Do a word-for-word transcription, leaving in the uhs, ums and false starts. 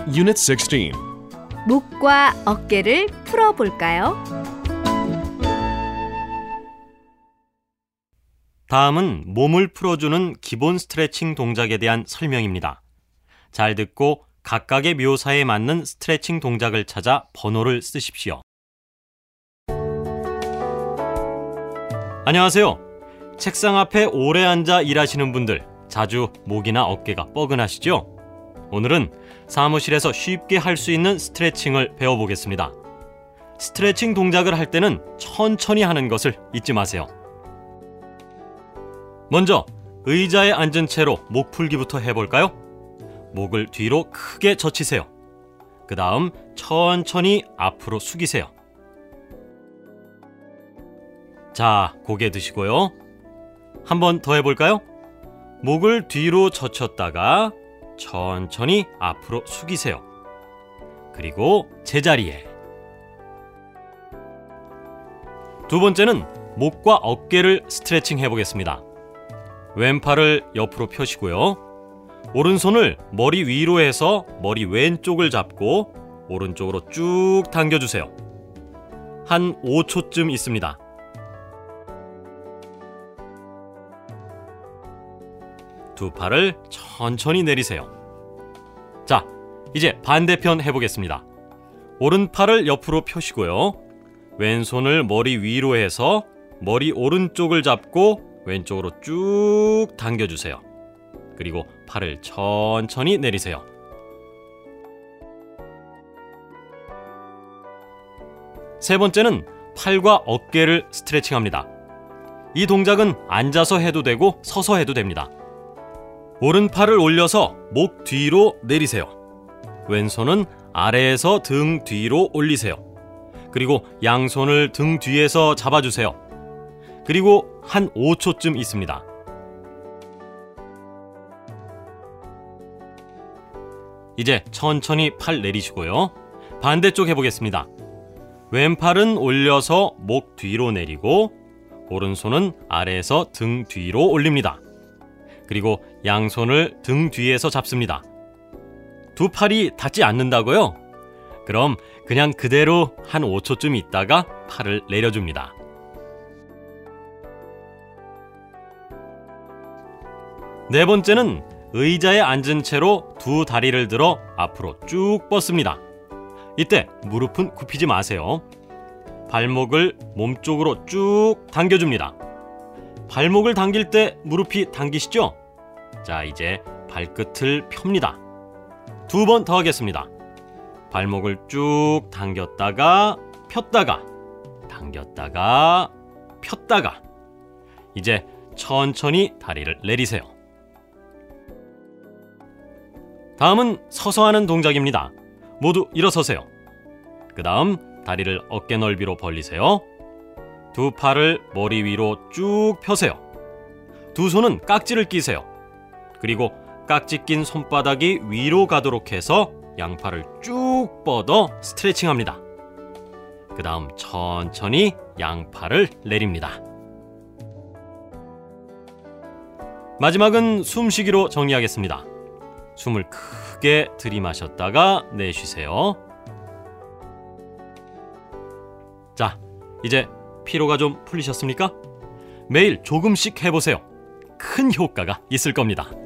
Unit sixteen. 목과 어깨를 풀어볼까요? 다음은 몸을 풀어주는 기본 스트레칭 동작에 대한 설명입니다. 잘 듣고 각각의 묘사에 맞는 스트레칭 동작을 찾아 번호를 쓰십시오. 안녕하세요. 책상 앞에 오래 앉아 일하시는 분들, 자주 목이나 어깨가 뻐근하시죠? 오늘은 사무실에서 쉽게 할 수 있는 스트레칭을 배워보겠습니다. 스트레칭 동작을 할 때는 천천히 하는 것을 잊지 마세요. 먼저 의자에 앉은 채로 목 풀기부터 해볼까요? 목을 뒤로 크게 젖히세요. 그 다음 천천히 앞으로 숙이세요. 자, 고개 드시고요. 한 번 더 해볼까요? 목을 뒤로 젖혔다가 천천히 앞으로 숙이세요. 그리고 제자리에. 두 번째는 목과 어깨를 스트레칭 해보겠습니다. 왼팔을 옆으로 펴시고요. 오른손을 머리 위로 해서 머리 왼쪽을 잡고 오른쪽으로 쭉 당겨주세요. 한 오 초쯤 있습니다. 두 팔을 천천히 내리세요. 자, 이제 반대편 해보겠습니다. 오른팔을 옆으로 펴시고요. 왼손을 머리 위로 해서 머리 오른쪽을 잡고 왼쪽으로 쭉 당겨주세요. 그리고 팔을 천천히 내리세요. 세 번째는 팔과 어깨를 스트레칭합니다. 이 동작은 앉아서 해도 되고 서서 해도 됩니다. 오른팔을 올려서 목 뒤로 내리세요. 왼손은 아래에서 등 뒤로 올리세요. 그리고 양손을 등 뒤에서 잡아주세요. 그리고 한 오 초쯤 있습니다. 이제 천천히 팔 내리시고요. 반대쪽 해보겠습니다. 왼팔은 올려서 목 뒤로 내리고 오른손은 아래에서 등 뒤로 올립니다. 그리고 양손을 등 뒤에서 잡습니다. 두 팔이 닿지 않는다고요? 그럼 그냥 그대로 한 오 초쯤 있다가 팔을 내려줍니다. 네 번째는 의자에 앉은 채로 두 다리를 들어 앞으로 쭉 뻗습니다. 이때 무릎은 굽히지 마세요. 발목을 몸쪽으로 쭉 당겨줍니다. 발목을 당길 때 무릎이 당기시죠? 자, 이제 발끝을 펴니다. 두 번 더 하겠습니다. 발목을 쭉 당겼다가 폈다가 당겼다가 폈다가. 이제 천천히 다리를 내리세요. 다음은 서서 하는 동작입니다. 모두 일어서세요. 그 다음 다리를 어깨 넓이로 벌리세요. 두 팔을 머리 위로 쭉 펴세요. 두 손은 깍지를 끼세요. 그리고 깍지 낀 손바닥이 위로 가도록 해서 양팔을 쭉 뻗어 스트레칭합니다. 그 다음 천천히 양팔을 내립니다. 마지막은 숨쉬기로 정리하겠습니다. 숨을 크게 들이마셨다가 내쉬세요. 자, 이제 피로가 좀 풀리셨습니까? 매일 조금씩 해보세요. 큰 효과가 있을 겁니다.